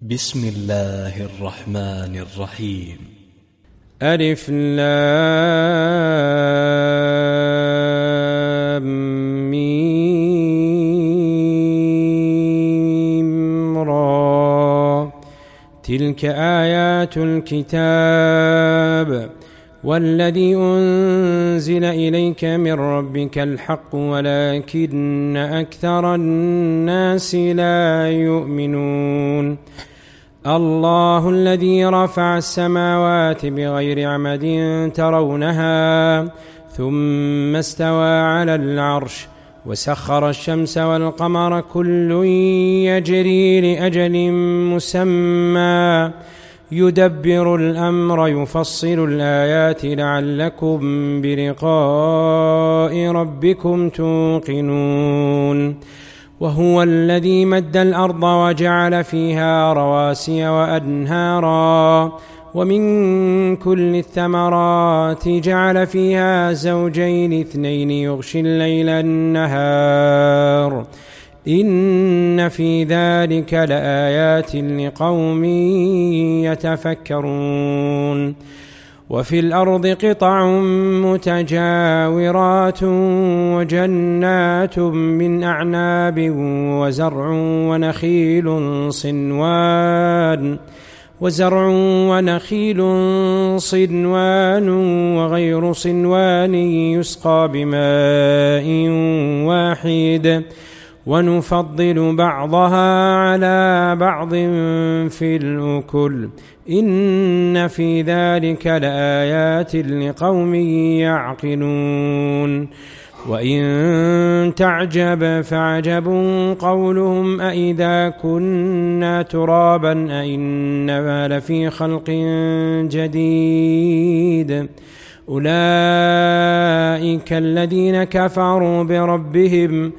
بسم الله الرحمن الرحيم. ألف لام ميم را، تلك آيات الكتاب والذي أنزل إليك من ربك الحق ولكن أكثر الناس لا يؤمنون. الله الذي رفع السماوات بغير عمد ترونها ثم استوى على العرش وسخر الشمس والقمر كل يجري لأجل مسمى يدبر الأمر يفصل الآيات لعلكم بلقاء ربكم توقنون. وهو الذي مد الأرض وجعل فيها رواسي وأنهارا ومن كل الثمرات جعل فيها زوجين اثنين يغشي الليل النهار إن في ذلك لآيات لقوم يتفكرون. وفي الأرض قطع متجاورات وجنات من أعناب وزرع ونخيل صنوان وغير صنوان يسقى بماء واحد ونفضل بعضها على بعض في الأكل إن في ذلك لآيات لقوم يعقلون. وإن تعجب فعجب قولهم أإذا كنا ترابا أإننا لفي خلق جديد أولئك الذين كفروا بربهم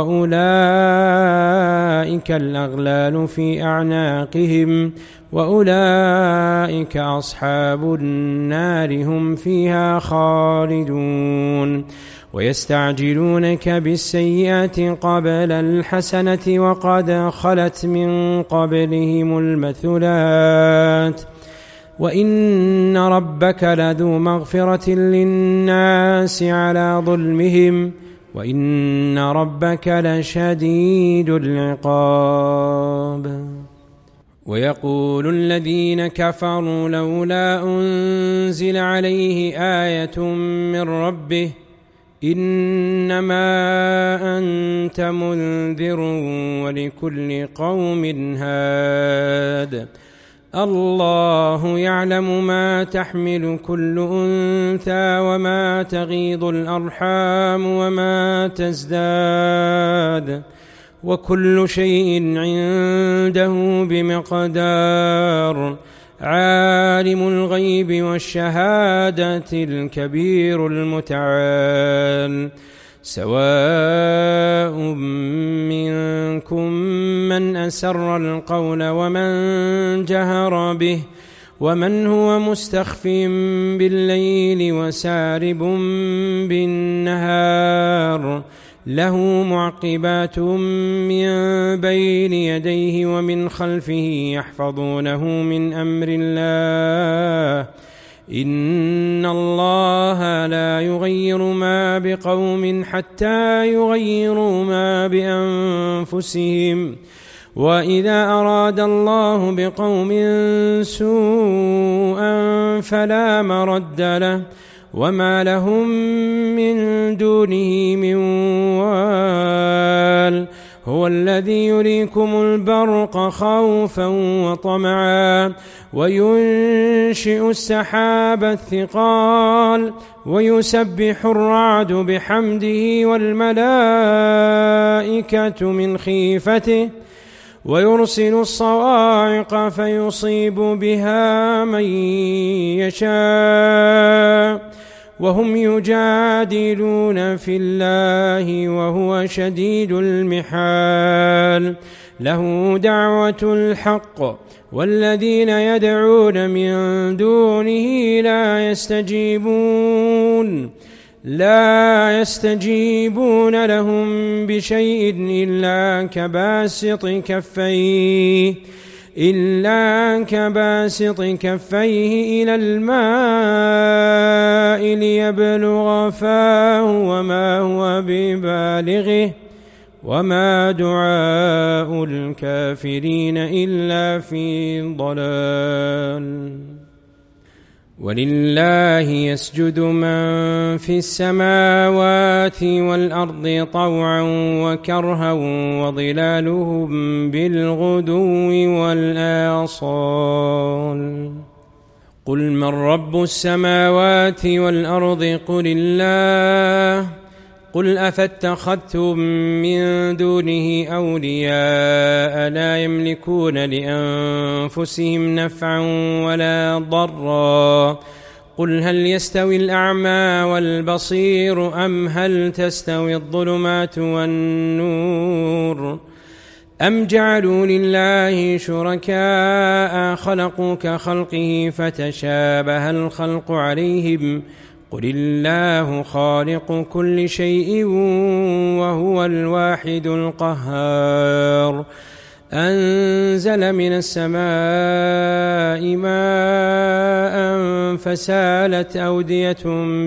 وأولئك الأغلال في أعناقهم وأولئك أصحاب النار هم فيها خالدون. ويستعجلونك بالسيئة قبل الحسنة وقد خلت من قبلهم المثلات وإن ربك لذو مغفرة للناس على ظلمهم وإن ربك لشديد العقاب. ويقول الذين كفروا لولا أنزل عليه آية من ربه إنما أنت منذر ولكل قوم هاد الله يعلم ما تحمل كل أنثى وما تغيض الأرحام وما تزداد وكل شيء عنده بمقدار. عالم الغيب والشهادة الكبير المتعال. سواء منكم من أسر القول ومن جهر به ومن هو مستخف بالليل وسارب بالنهار له معقبات من بين يديه ومن خلفه يحفظونه من أمر الله إن الله لا يغير ما بقوم حتى يغيروا ما بأنفسهم وإذا أراد الله بقوم سوءا فلا مرد له وما لهم من دونه من وال. هو الذي يريكم البرق خوفا وطمعا وينشئ السحاب الثقال ويسبح الرعد بحمده والملائكة من خيفته ويرسل الصواعق فيصيب بها من يشاء وهم يجادلون في الله وهو شديد المحال. له دعوة الحق والذين يدعون من دونه لا يستجيبون لهم بشيء إلا كباسط كفيه إلا كباسط كفيه إلى الماء ليبلغ فاه وما هو ببالغه وما دعاء الكافرين إلا في ضلال. ولله يسجد من في السماوات والأرض طوعا وكرها وظلالهم بالغدو والآصال. قل من رب السماوات والأرض قل الله. قل أفاتخذتم من دونه أولياء لا يملكون لأنفسهم نفعا ولا ضرا. قل هل يستوي الأعمى والبصير أم هل تستوي الظلمات والنور أم جعلوا لله شركاء خلقوا كخلقه فتشابه الخلق عليهم قل الله خالق كل شيء وهو الواحد القهار. أنزل من السماء ماء فسالت أودية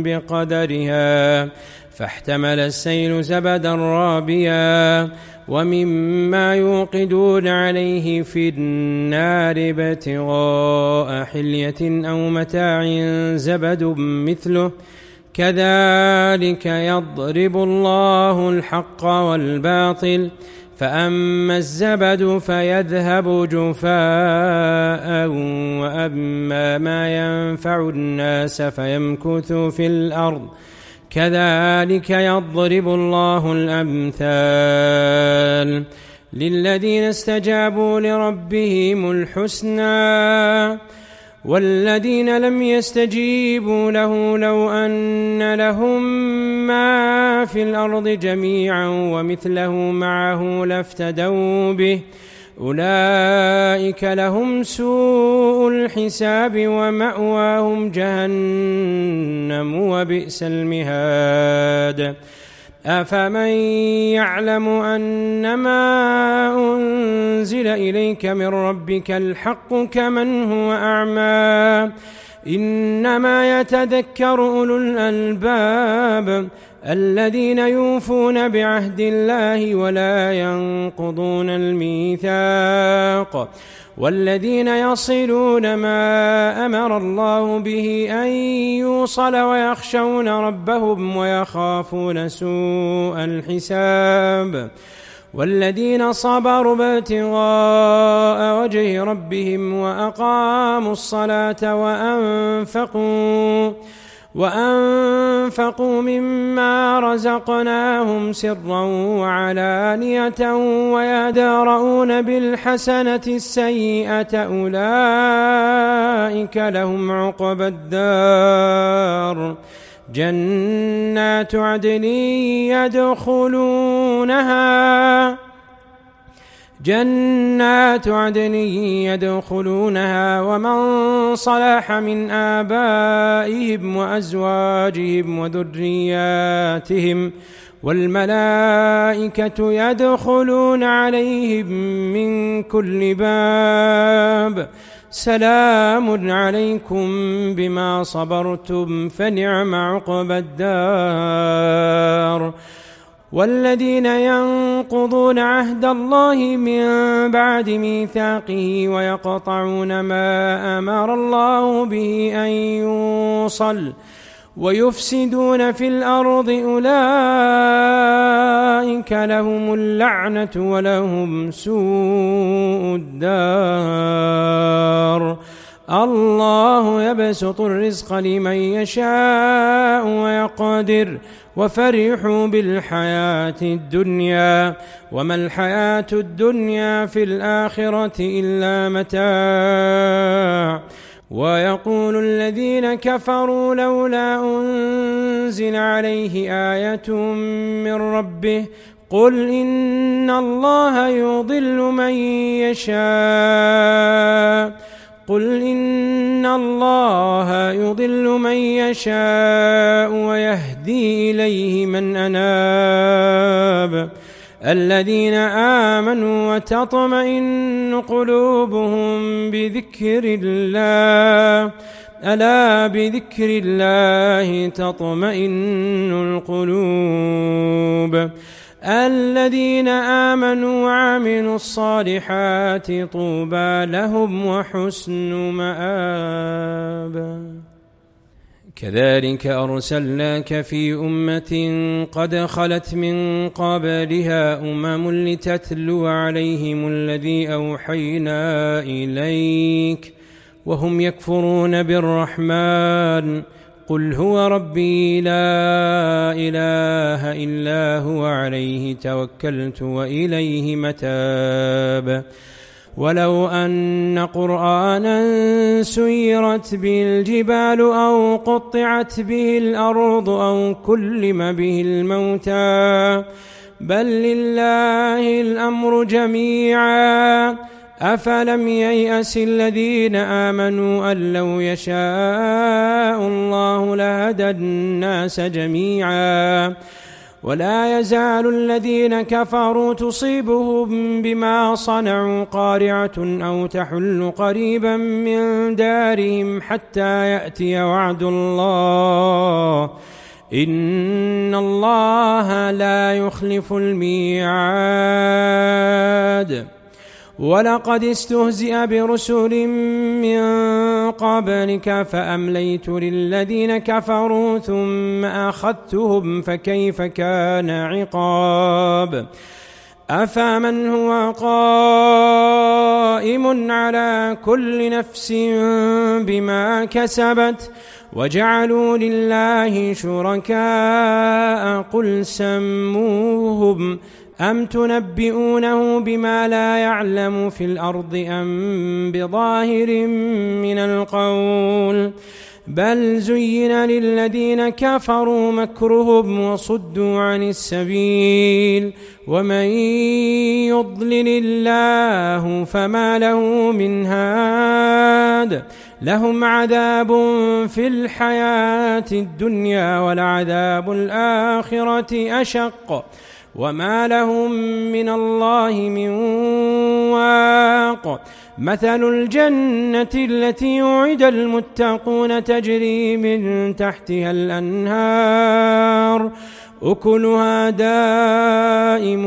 بقدرها فاحتمل السيل زبدا رابيا ومما يوقدون عليه في النار ابتغاء حلية أو متاع زبد مثله كذلك يضرب الله الحق والباطل فأما الزبد فيذهب جفاء وأما ما ينفع الناس فيمكث في الأرض كذلك يضرب الله الأمثال. للذين استجابوا لربهم الحسنى والذين لم يستجيبوا له لو أن لهم ما في الأرض جميعا ومثله معه لافتدوا به أولئك لهم سوء الحساب ومأواهم جهنم وبئس المهاد. أفمن يعلم أنما أنزل إليك من ربك الحق كمن هو أعمى إنما يتذكر أولو الألباب الذين يوفون بعهد الله ولا ينقضون الميثاق والذين يصلون ما أمر الله به أن يوصل ويخشون ربهم ويخافون سوء الحساب والذين صبروا ابتغاء وجه ربهم وأقاموا الصلاة وأنفقوا مما رزقناهم سرا وعلانية ويدرؤون بالحسنة السيئة أولئك لهم عقبى الدار جنات عدن يدخلونها ومن صلح من آبائهم وأزواجهم وذرياتهم والملائكة يدخلون عليهم من كل باب سلام عليكم بما صبرتم فنعم عقبى الدار. والذين ينقضون عهد الله من بعد ميثاقه ويقطعون ما أمر الله به أن يوصل ويفسدون في الأرض أولئك لهم اللعنة ولهم سوء الدار. الله يبسط الرزق لمن يشاء ويقدر وفرحوا بالحياة الدنيا وما الحياة الدنيا في الآخرة إلا متاع. ويقول الذين كفروا لولا أنزل عليه آية من ربه قل إن الله يضل من يشاء ويهدي إليه من أناب الذين آمنوا وتطمئن قلوبهم بذكر الله ألا بذكر الله تطمئن القلوب الذين آمنوا وعملوا الصالحات طوبى لهم وحسن مآب. كذلك أرسلناك في أمة قد خلت من قبلها لتتلو عليهم الذي أوحينا إليك وهم يكفرون بالرحمن قل هو ربي لا إله إلا هو عليه توكلت وإليه متاب. ولو أن قرآنا سيرت به الجبال أو قطعت به الأرض أو كلم به الموتى بل لله الأمر جميعا أفلم ييأس الذين آمنوا أن لو يشاء الله لهدى الناس جميعا ولا يزال الذين كفروا تصيبهم بما صنعوا قارعة أو تحل قريبا من دارهم حتى يأتي وعد الله إن الله لا يخلف الميعاد. ولقد استهزئ برسل من قبلك فأمليت للذين كفروا ثم أخذتهم فكيف كان عقاب. أفمن هو قائم على كل نفس بما كسبت وجعلوا لله شركاء قل سموهم أم تنبئونه بما لا يعلم في الأرض أم بظاهر من القول بل زين للذين كفروا مكرهم وصدوا عن السبيل ومن يضلل الله فما له من هاد لهم عذاب في الحياة الدنيا ولعذاب الآخرة أشق وما لهم من الله من واق. مثل الجنة التي يوعد المتقون تجري من تحتها الأنهار أكلها دائم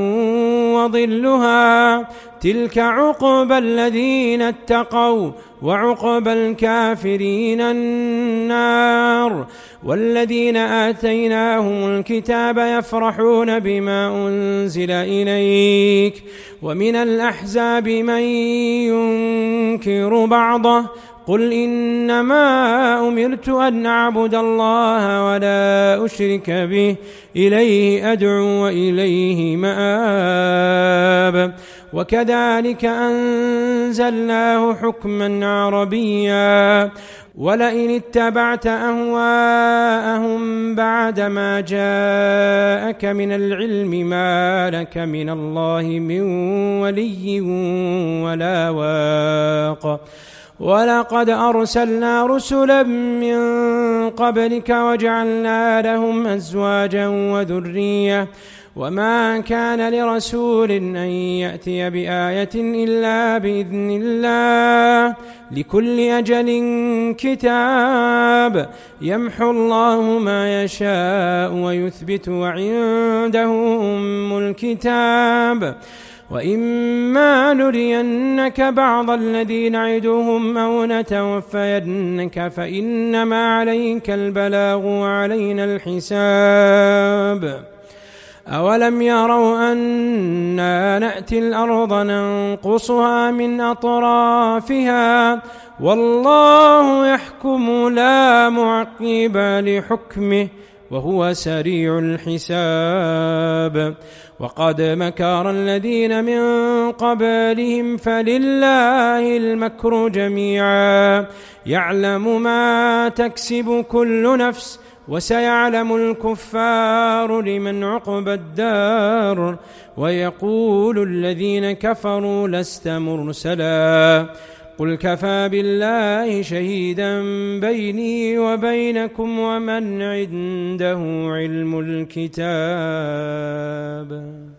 وظلها تلك عقبى الذين اتقوا وعقبى الكافرين النار. والذين آتيناهم الكتاب يفرحون بما أنزل إليك ومن الأحزاب من ينكر بعضه قل إنما أمرت أن أعبد الله ولا أشرك به إليه أدعو وإليه مآب. وكذلك أنزلناه حكما عربيا ولئن اتبعت أهواءهم بعدما جاءك من العلم ما لك من الله من ولي ولا واق. ولقد أرسلنا رسلا من قبلك وجعلنا لهم أزواجا وذرية وما كان لرسول أن يأتي بآية إلا بإذن الله لكل أجل كتاب يمحو الله ما يشاء ويثبت وعنده أم الكتاب. وإما نرينك بعض الذي نعدهم أو نتوفينك فإنما عليك البلاغ وعلينا الحساب. أولم يروا أنا نأتي الأرض ننقصها من أطرافها والله يحكم لا معقب لحكمه وهو سريع الحساب. وقد مكر الذين من قبلهم فلله المكر جميعا يعلم ما تكسب كل نفس وسيعلم الكفار لمن عقبى الدار. ويقول الذين كفروا لست مرسلا قل كفى بالله شهيدا بيني وبينكم ومن عنده علم الكتاب.